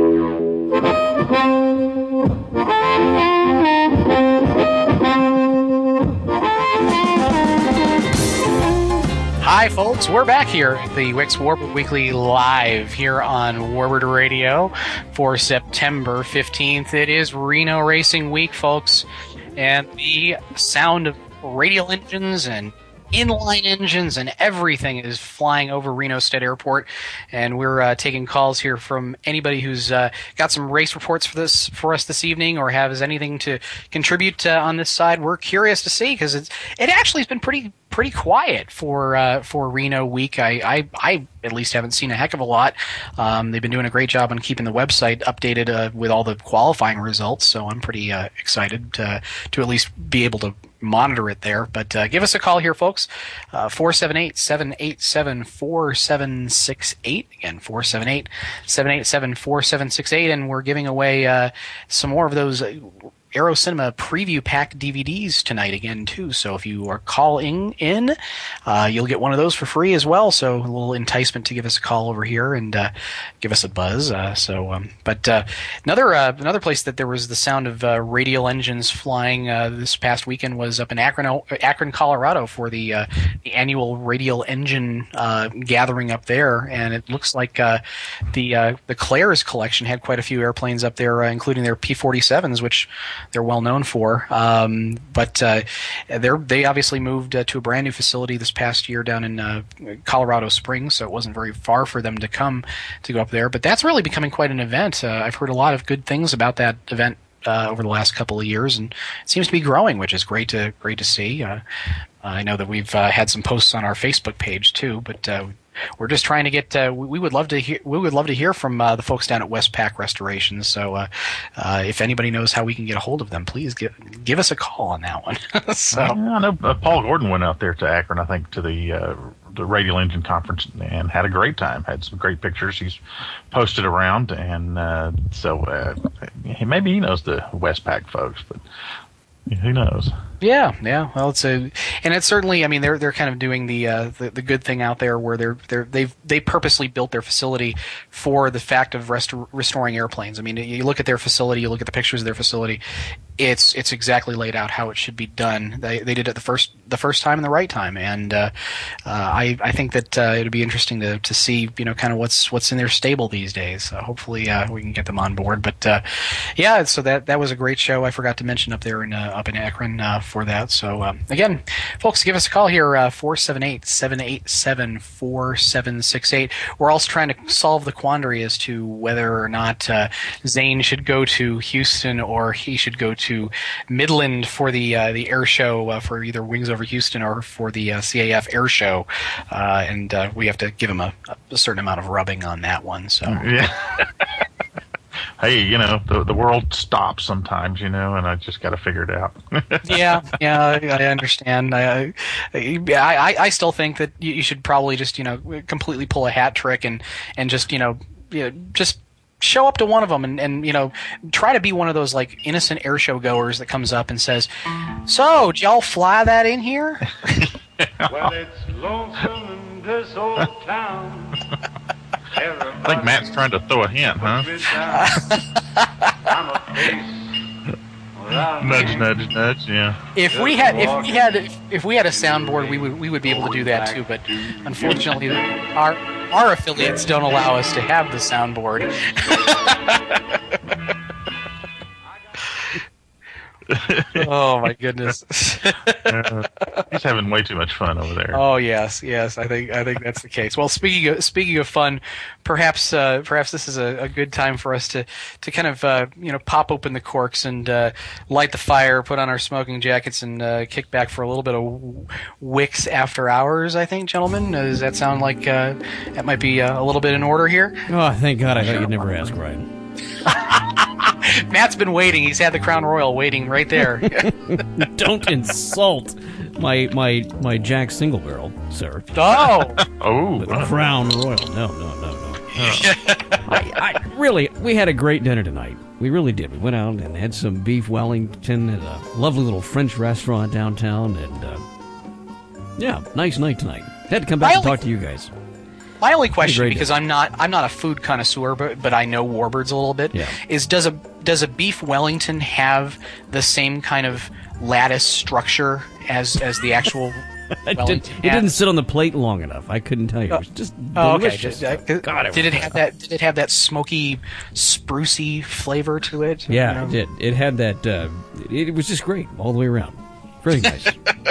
Hi, folks. We're back here at the Wix Warbird Weekly Live here on Warbird Radio for September 15th. It is Reno Racing Week, folks, and the sound of radial engines and inline engines and everything is flying over Reno State Airport, and we're taking calls here from anybody who's got some race reports for us this evening or has anything to contribute on this side. We're curious to see because it actually has been pretty quiet for Reno week. I at least haven't seen a heck of a lot. They've been doing a great job on keeping the website updated with all the qualifying results, so I'm pretty excited to at least be able to monitor it there. But give us a call here, folks. 478-787-4768. Again, 478-787-4768. And we're giving away some more of those Aero Cinema Preview Pack DVDs tonight again, too. So if you are calling in, you'll get one of those for free as well. So a little enticement to give us a call over here and give us a buzz. But another place that there was the sound of radial engines flying this past weekend was up in Akron, Colorado for the annual radial engine gathering up there. And it looks like the Claire's collection had quite a few airplanes up there, including their P-47s, which they're well known for. But they obviously moved to a brand new facility this past year down in Colorado Springs, so it wasn't very far for them to go up there. But that's really becoming quite an event. I've heard a lot of good things about that event over the last couple of years, and it seems to be growing, which is great to see. I know that we've had some posts on our Facebook page too, but we're just trying to get. We would love to hear from the folks down at Westpac Restoration. So if anybody knows how we can get a hold of them, please give us a call on that one. I know Paul Gordon went out there to Akron, I think, to the Radial Engine Conference and had a great time. Had some great pictures he's posted around, and maybe he knows the Westpac folks, but who knows? Yeah. Well, it's certainly. I mean, they're kind of doing the good thing out there, where they purposely built their facility for the fact of restoring airplanes. I mean, you look at their facility, you look at the pictures of their facility. it's exactly laid out how it should be done. They did it the first time and the right time, and I think that it'll be interesting to see kind of what's in their stable these days. Hopefully we can get them on board. But yeah, so that was a great show. I forgot to mention up there up in Akron for that. So again, folks, give us a call here 478-787-4768. We're also trying to solve the quandary as to whether or not Zane should go to Houston or he should go to Midland for the air show for either Wings Over Houston or for the CAF air show, and we have to give him a certain amount of rubbing on that one. So yeah. Hey, the world stops sometimes, and I just got to figure it out. yeah, I understand. I still think that you should probably just completely pull a hat trick and just just show up to one of them and try to be one of those like innocent air show goers that comes up and says, "So, did y'all fly that in here?" Well, it's lonesome in this old town. I think Matt's trying to throw a hint, huh? Nudge, nudge, nudge. Yeah. If we had a soundboard, we would be able to do that too. But unfortunately, our affiliates don't allow us to have the soundboard. Oh my goodness! He's having way too much fun over there. Oh yes. I think that's the case. Well, speaking of fun, perhaps this is a good time for us to kind of pop open the corks and light the fire, put on our smoking jackets, and kick back for a little bit of Wicks After Hours. I think, gentlemen, does that sound like that might be a little bit in order here? Oh, thank God! I thought you'd never ask, Ryan. Matt's been waiting. He's had the Crown Royal waiting right there. Don't insult my Jack Single Barrel, sir. Oh, the Crown Royal. No. I really, we had a great dinner tonight. We really did. We went out and had some beef Wellington at a lovely little French restaurant downtown, and nice night tonight. Had to come back and talk to you guys. My only question, because I'm not a food connoisseur, but I know Warbirds a little bit, is does a beef Wellington have the same kind of lattice structure as the actual Wellington? It didn't sit on the plate long enough. I couldn't tell you. It was just delicious. Okay. Did it have that smoky, sprucey flavor to it? Yeah, it did. It had that. It was just great all the way around. Very nice.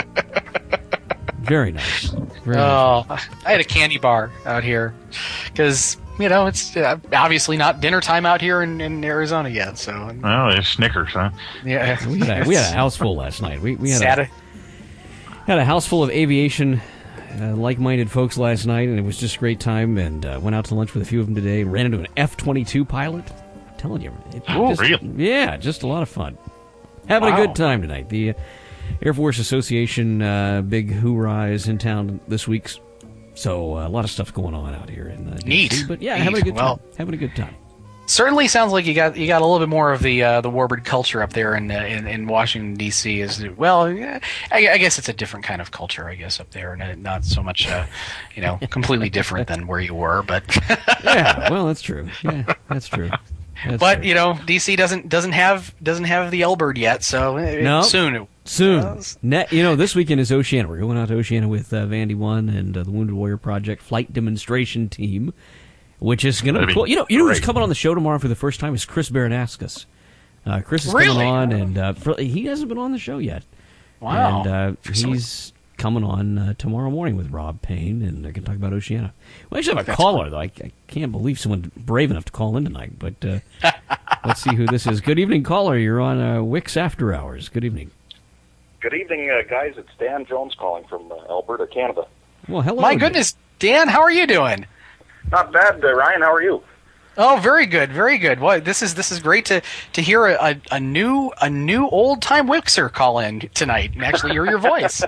Very nice. Very nice. I had a candy bar out here because it's obviously not dinner time out here in Arizona yet. So it's Snickers, huh? Yeah, we had a house full last night. We had a house full of aviation like-minded folks last night, and it was just a great time. And went out to lunch with a few of them today. Ran into an F-22 pilot. I'm telling you, really? Yeah, just a lot of fun. Having a good time tonight. The Air Force Association big hoorah is in town this week, so a lot of stuff going on out here in neat. DC. But yeah, neat. having a good time. Certainly sounds like you got a little bit more of the Warbird culture up there in Washington D.C. As well. I guess it's a different kind of culture, I guess, up there, and not so much completely different than where you were. But yeah, well, that's true. Yeah, that's true. But DC doesn't have the L-Bird yet, so soon. This weekend is Oceana. We're going out to Oceana with Vandy One and the Wounded Warrior Project flight demonstration team, which is going to be cool. Who's coming on the show tomorrow for the first time is Chris Baranaskas. Chris is coming on, and he hasn't been on the show yet. Wow! And he's coming on tomorrow morning with Rob Payne, and they're going to talk about Oceana. We actually have a caller, though. I can't believe someone brave enough to call in tonight, but let's see who this is. Good evening, caller. You're on Wicks After Hours. Good evening. Good evening, guys. It's Dan Jones calling from Alberta, Canada. Well, hello. My goodness, Dan, how are you doing? Not bad, Ryan. How are you? Oh, very good, very good. Well, this is great to hear a new old time Wickser call in tonight and actually hear your voice.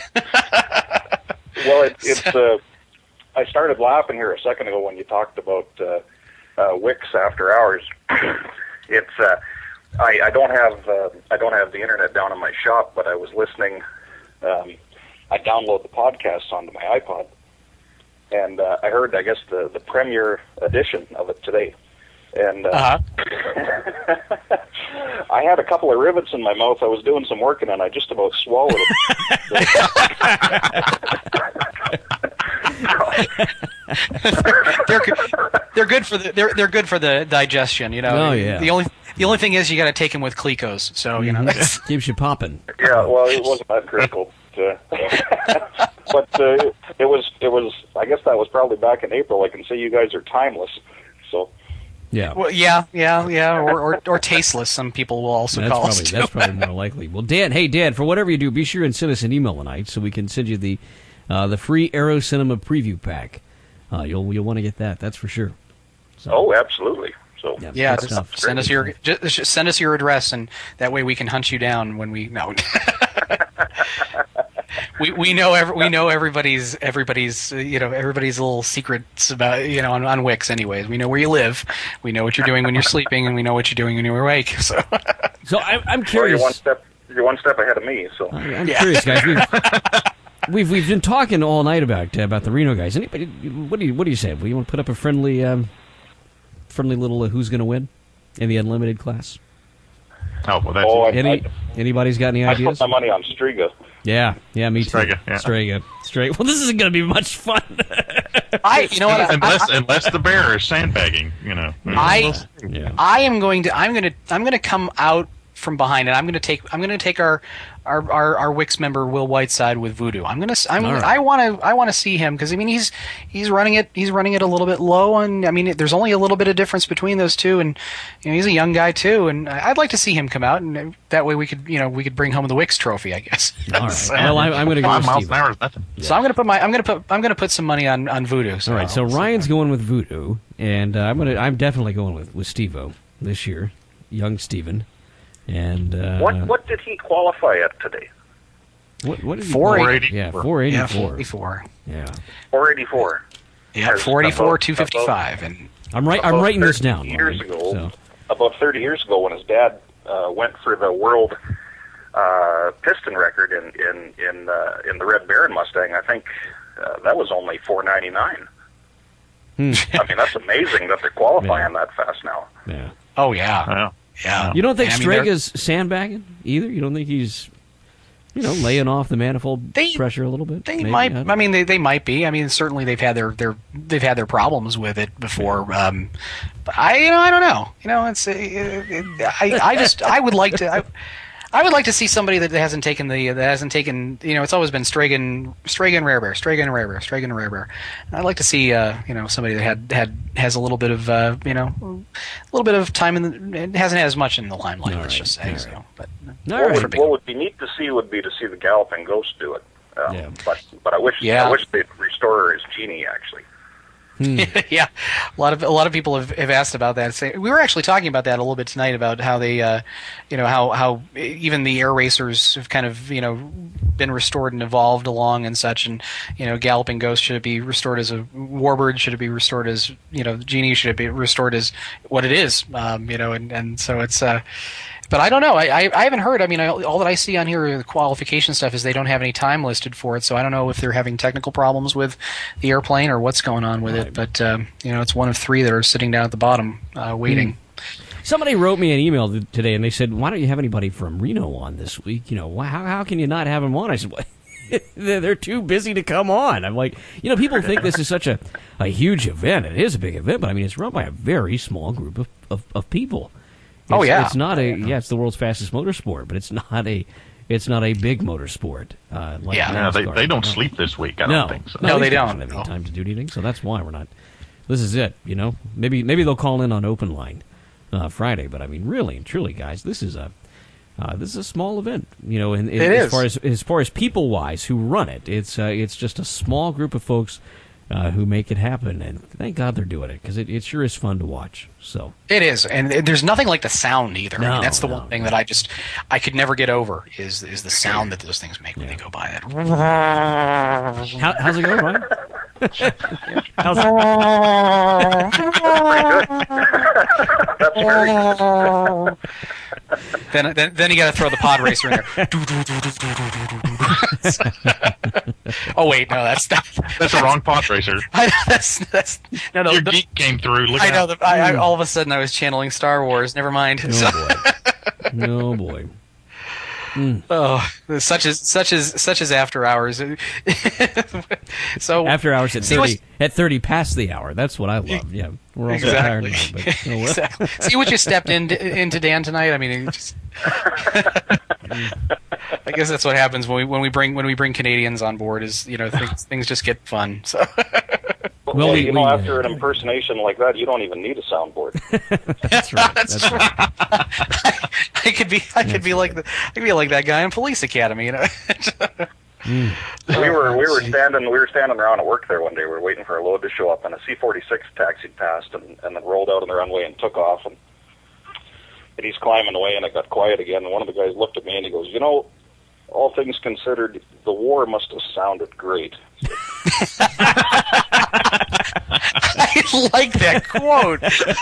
Well, it's I started laughing here a second ago when you talked about Wicks After Hours. It's I don't have the internet down in my shop, but I was listening. I download the podcasts onto my iPod, and I heard, I guess, the premiere edition of it today. and I had a couple of rivets in my mouth. I was doing some working, and I just about swallowed it. They're good for the digestion. You know. Oh yeah. The only thing is you got to take them with Clicos. So you know keeps you popping. Yeah. Well, it wasn't that critical. But it was. I guess that was probably back in April. I can say you guys are timeless. So. Yeah. Well, yeah, or tasteless. Some people will also call us. That's probably more likely. Well, Dan, for whatever you do, be sure and send us an email tonight so we can send you the free Aero Cinema preview pack. You'll want to get that. That's for sure. So. Oh, absolutely. So yeah, send us your address, and that way we can hunt you down when we no. We know everybody's everybody's little secrets about on Wix. Anyways, we know where you live, we know what you're doing when you're sleeping, and we know what you're doing when you're awake. So I'm curious. Well, you're one step ahead of me. So I'm curious, guys. We've been talking all night about the Reno guys. Anybody? What do you say? You want to put up a friendly little who's going to win in the unlimited class? Oh, well, that's anybody's got any ideas? I put my money on Striga. Yeah, me too. Strega. Well, this isn't going to be much fun. Unless the bear is sandbagging, I am going to come out from behind, and I'm going to take our Wix member Will Whiteside with Voodoo. I want to see him because he's running it a little bit low, and there's only a little bit of difference between those two, and he's a young guy too, and I'd like to see him come out, and that way we could bring home the Wix trophy, I guess. All right. So, well, I'm going to go with 5 miles an hour is nothing. So I'm going to put some money on Voodoo. So all right. So Ryan's going with Voodoo, and I'm definitely going with Steve-O this year, young Steven. And what did he qualify at today? What is 480? Yeah, 484. 484. Yeah. 484. Yeah, 484, 255, and I'm writing this down. Years ago, about 30 years ago, when his dad went for the world piston record in the Red Baron Mustang, I think that was only 499. That's amazing that they're qualifying that fast now. Yeah. Oh yeah. Yeah. You don't think Strega's sandbagging either? You don't think he's, laying off the manifold pressure a little bit? They might. They might be. Certainly they've had their problems with it before. But I don't know. I would like to see somebody that hasn't taken. It's always been Strega and Rare Bear. I'd like to see somebody that has a little bit of time and hasn't had as much in the limelight. Let's just say so. But what would be neat to see would be to see the Galloping Ghost do it. But I wish they'd restore his Genie actually. Yeah, a lot of people have asked about that. We were actually talking about that a little bit tonight about how they, how even the air racers have kind of, been restored and evolved along and such. And Galloping Ghost, should it be restored as a Warbird? Should it be restored as Genie? Should it be restored as what it is? And so it's. But I don't know. I haven't heard. All that I see on here, the qualification stuff, is they don't have any time listed for it. So I don't know if they're having technical problems with the airplane or what's going on with it. But it's one of 3 that are sitting down at the bottom waiting. Somebody wrote me an email today, and they said, "Why don't you have anybody from Reno on this week? How can you not have them on?" I said, "What?" They're too busy to come on. I'm like, people think this is such a huge event. It is a big event, but it's run by a very small group of people. It's not it's the world's fastest motorsport, but it's not a big motorsport. They don't sleep this week. I don't think so. No, they don't have any time to do anything. So that's why we're not. This is it. Maybe they'll call in on Open Line Friday. But really and truly, guys, this is a small event. As far as people wise who run it, it's just a small group of folks. Who make it happen, and thank God they're doing it because it sure is fun to watch. So it is, and there's nothing like the sound either. That's the one thing that I could never get over is the sound that those things make when they go by. That. How's it going, Ryan? How's it? That's very good. Then you got to throw the pod racer in there. Oh wait, no, that's not. That's the wrong pod racer. That's no. Your geek came through. Look I know. out. I all of a sudden I was channeling Star Wars. Never mind. Oh boy. Oh, such as After Hours. So After Hours at 30 past the hour. That's what I love. Yeah, we're all so tired now. But, exactly. See what you stepped into, Dan, tonight. I mean, it just. I guess that's what happens when we bring Canadians on board. Is things just get fun. So. Well, after an impersonation like that, you don't even need a soundboard. That's right. That's right. I could be like that guy in Police Academy, We were standing around at work there one day. We were waiting for a load to show up, and a C-46 taxied past and then rolled out on the runway and took off. And he's climbing away, and it got quiet again. And one of the guys looked at me and he goes, all things considered, the war must have sounded great. I like that quote.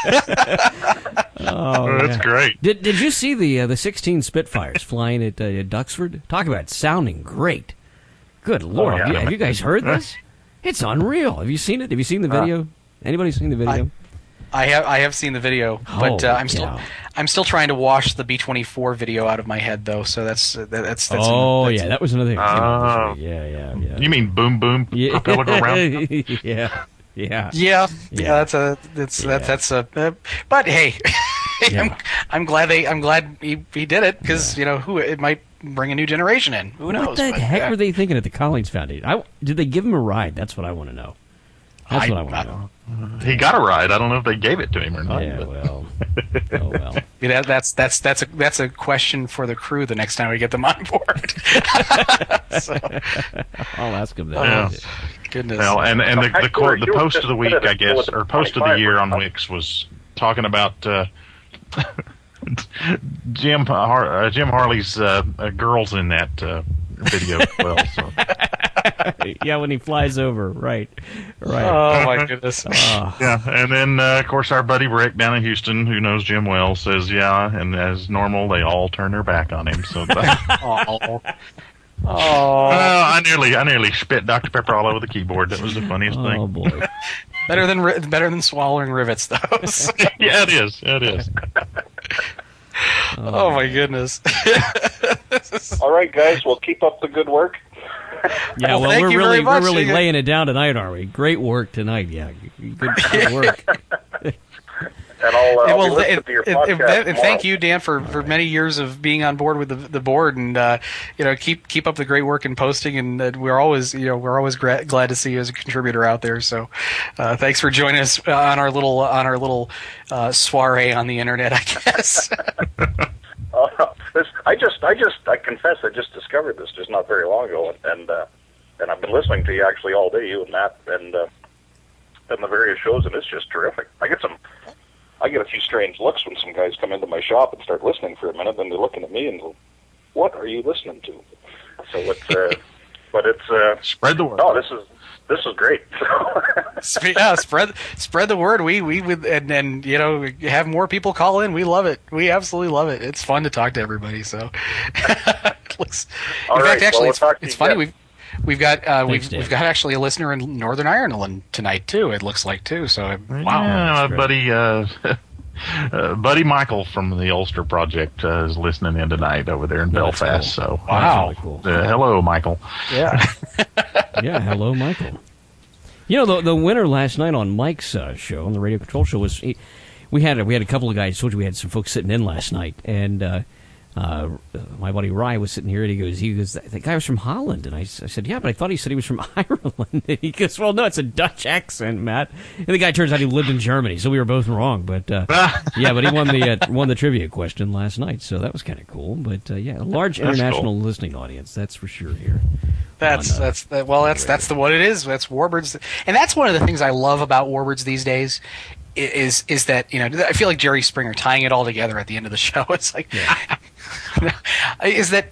That's great. Did you see the 16 Spitfires flying at Duxford? Talk about sounding great. Good Lord. Have you guys heard this? It's unreal. Have you seen it? Have you seen the video? Anybody seen the video? I have seen the video, but I'm still trying to wash the B-24 video out of my head, though. So that's that was another thing. Yeah. You mean boom boom? Yeah. Propeller go around? Yeah. That's a. But hey, I'm glad he did it because it might bring a new generation in. Who knows? What the heck were they thinking at the Collins Foundation? Did they give him a ride? That's what I want to know. That's what I want to know. He got a ride. I don't know if they gave it to him or not. Yeah, well. Oh well. That's a question for the crew the next time we get them on board. So. I'll ask him that. Yeah. Goodness. Well, and the post of the week, I guess, or post of the year on Wix was talking about Jim Harley's girls in that video as well. So. Yeah, when he flies over, right. Oh my goodness. Yeah, and then of course our buddy Rick down in Houston, who knows Jim well, says and as normal they all turn their back on him. So. I nearly spit Dr. Pepper all over the keyboard. That was the funniest thing. Oh boy. Better than swallowing rivets, though. Yeah, it is. It is. Oh my goodness. All right, guys. Well, keep up the good work. Yeah, well, we're really laying it down tonight, aren't we? Great work tonight. Yeah, good work. And I'll be listening to your podcast thank you, Dan, for many years of being on board with the board, and keep up the great work in posting. And we're always glad to see you as a contributor out there. So, thanks for joining us on our little soiree on the internet, I guess. I confess, I just discovered this just not very long ago, and I've been listening to you actually all day, you and Matt, and the various shows, and it's just terrific. I get a few strange looks when some guys come into my shop and start listening for a minute, then they're looking at me and go, "What are you listening to?" So it's, but it's spread the word. Oh, this is great. Yeah, spread the word. We would and have more people call in. We love it. We absolutely love it. It's fun to talk to everybody. So, it's funny. We've got actually a listener in Northern Ireland tonight too. It looks like too. So wow, yeah, buddy Michael from the Ulster Project is listening in tonight over there in Belfast. Cool. So wow, really cool. Hello, Michael. Yeah, yeah. Hello, Michael. The winner last night on Mike's show, on the Radio Control Show, was we had a couple of guys. I told you we had some folks sitting in last night, and my buddy Rye was sitting here, and he goes, that guy was from Holland. And I said, yeah, but I thought he said he was from Ireland. And he goes, well, no, it's a Dutch accent, Matt. And the guy turns out he lived in Germany, so we were both wrong. But yeah, but he won the trivia question last night, so that was kind of cool. But yeah, a large international listening audience, that's for sure here. That's what it is. That's Warbirds, and that's one of the things I love about Warbirds these days. Is that I feel like Jerry Springer tying it all together at the end of the show. It's like, is that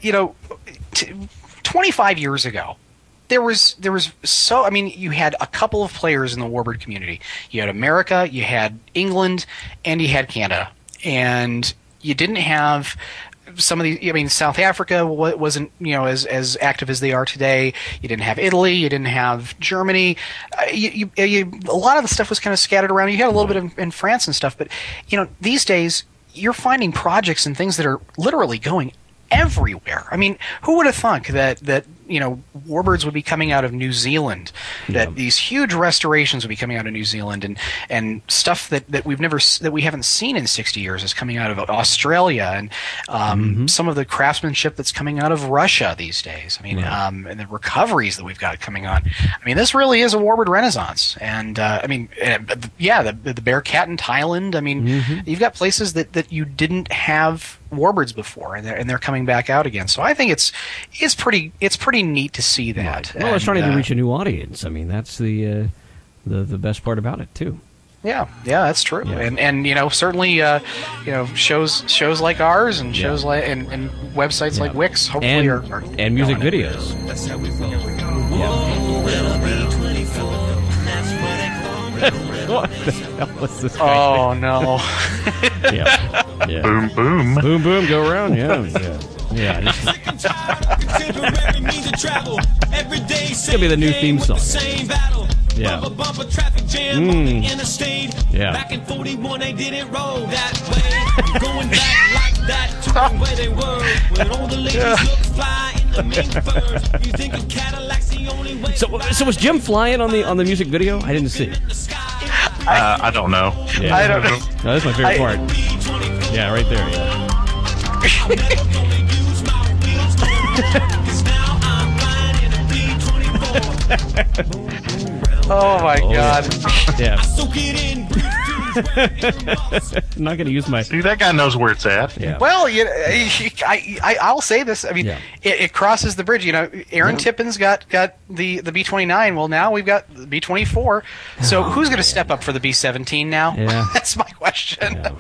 25 years ago, there was you had a couple of players in the Warbird community. You had America, you had England, and you had Canada, and you didn't have some of the. I mean, South Africa wasn't as active as they are today. You didn't have Italy. You didn't have Germany. A lot of the stuff was kind of scattered around. You had a little bit in France and stuff, but these days you're finding projects and things that are literally going everywhere. I mean, who would have thunk that warbirds would be coming out of New Zealand, that these huge restorations would be coming out of New Zealand, and stuff that we haven't seen in 60 years is coming out of Australia, and some of the craftsmanship that's coming out of Russia these days. I mean, and the recoveries that we've got coming on. I mean, this really is a warbird renaissance, and the Bearcat in Thailand. I mean, you've got places that you didn't have warbirds before, and they're coming back out again. So I think it's pretty neat to see that. Well, it's starting to reach a new audience. I mean, that's the best part about it too. Yeah, that's true. Yeah. And certainly shows like ours and shows like and websites like Wix hopefully and music videos. That's how we roll. What the hell was this? Oh no! Yeah. Boom, boom, boom, boom. Go around. Yeah. It's gonna be the new theme song. Yeah. Yeah. Back in 41, they didn't roll that way. Going back like that to where they were. When all the ladies look fly in the mink furs. You think a Cadillac's the only way. So was Jim flying on the music video? I didn't see. I don't know. Yeah. I don't know. No, that's my favorite part. Yeah, right there. Oh my God! Yeah. I'm not going to use my. See, that guy knows where it's at. Yeah. Well, I'll say this. I mean, it crosses the bridge. Aaron Tippin's got the B-29. Well, now we've got the B-24. So who's going to step up for the B-17 now? Yeah. That's my question. Yeah.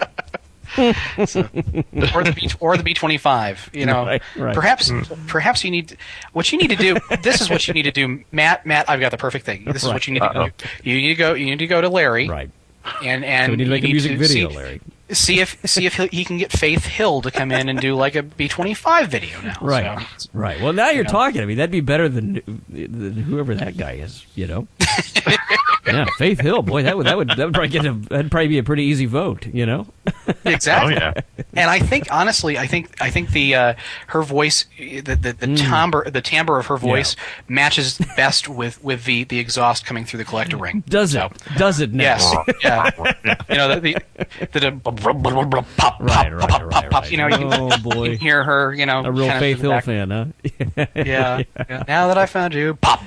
Or the B-25. Right. Perhaps you need what you need to do. This is what you need to do, Matt. I've got the perfect thing. This is what you need to do. You need to go to Larry. Right. And so we need to make a music video, Larry. See if he can get Faith Hill to come in and do like a B-25 video now. Right. So, right. Well, now you're talking. I mean, that'd be better than whoever that guy is. Yeah, Faith Hill. Boy, that would that'd probably be a pretty easy vote. Exactly. Oh yeah. And I think honestly, I think the her voice, the timbre of her voice matches best with the exhaust coming through the collector ring. Does it now? Yes. Yeah. The pop. Right. You can hear her. A real Faith Hill fan, huh? Yeah. Now that I found you, pop.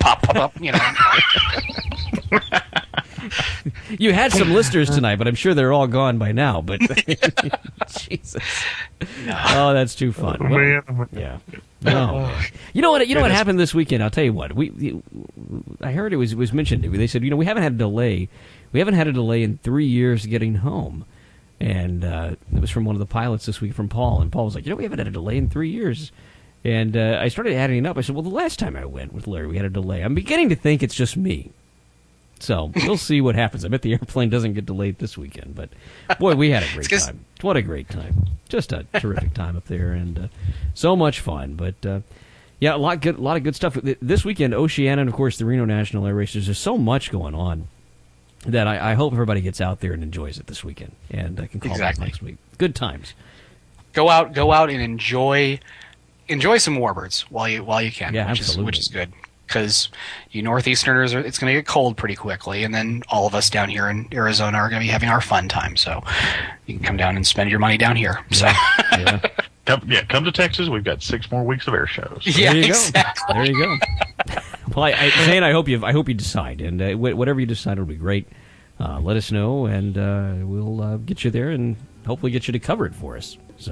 You had some listeners tonight, but I'm sure they're all gone by now. But Jesus, oh, that's too fun. Well, yeah. No. You know what happened this weekend? I'll tell you what. I heard it was mentioned. They said we haven't had a delay. We haven't had a delay in 3 years getting home. And it was from one of the pilots this week, from Paul. And Paul was like, we haven't had a delay in 3 years. And I started adding it up. I said, well, the last time I went with Larry, we had a delay. I'm beginning to think it's just me. So we'll see what happens. I bet the airplane doesn't get delayed this weekend. But, boy, we had a great time. What a great time. Just a terrific time up there. And so much fun. But, a lot of good stuff. This weekend, Oceana, and, of course, the Reno National Air Race. There's so much going on that I hope everybody gets out there and enjoys it this weekend, and can call back next week. Good times. Go out and enjoy some warbirds while you can. Yeah, absolutely. Which is good, because you Northeasterners, it's going to get cold pretty quickly, and then all of us down here in Arizona are going to be having our fun time. So you can come down and spend your money down here. So. Yeah. Come to Texas. We've got 6 more weeks of air shows. Yeah, there you exactly. Go. There you go. Well, I hope you decide, and whatever you decide will be great. Let us know, and we'll get you there, and hopefully get you to cover it for us. So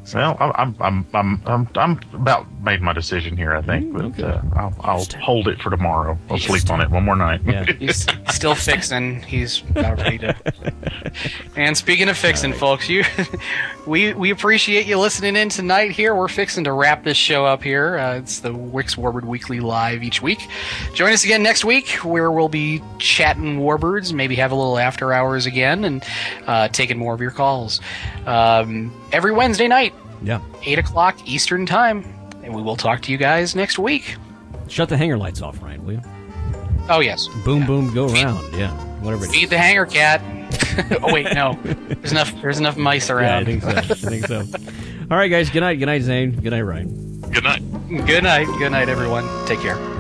Well, I'm about made my decision here, I think, but I'll hold it for tomorrow. I'll sleep on it one more night. Yeah. He's still fixing. He's about ready to. And speaking of fixing, folks, we appreciate you listening in tonight. Here, we're fixing to wrap this show up here. It's the Wix Warbird Weekly Live each week. Join us again next week, where we'll be chatting Warbirds, maybe have a little after hours again, and taking more of your calls. Every Wednesday night. Yeah. 8 o'clock Eastern Time. And we will talk to you guys next week. Shut the hanger lights off, Ryan, will you? Oh, yes. Boom, boom, go around. Yeah. Whatever it is. Feed the hanger cat. Oh, wait, no. There's enough mice around. Yeah, I think so. All right, guys. Good night. Good night, Zane. Good night, Ryan. Good night. Good night. Good night, everyone. Take care.